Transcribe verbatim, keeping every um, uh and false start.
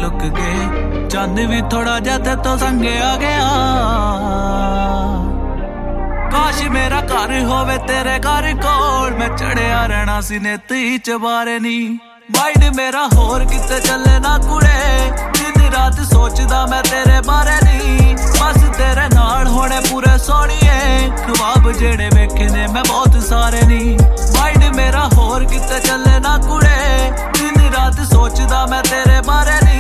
look के चंद भी थोड़ा जा ते तो संगे आ गया काश मेरा घर होवे तेरे घर कोल मैं चढ़िया रहना सी नेती चबारे नी माइंड मेरा होर किते चले ना कुड़े दिन रात सोचदा मैं तेरे बारे नी बस तेरे नाल होने पूरे सोनिए ख्वाब जेड़े वेखे ने मैं बहुत सारे नी माइंड मेरा होर किते चले ना कुड़े दिन रात सोचदा मैं तेरे बारे नी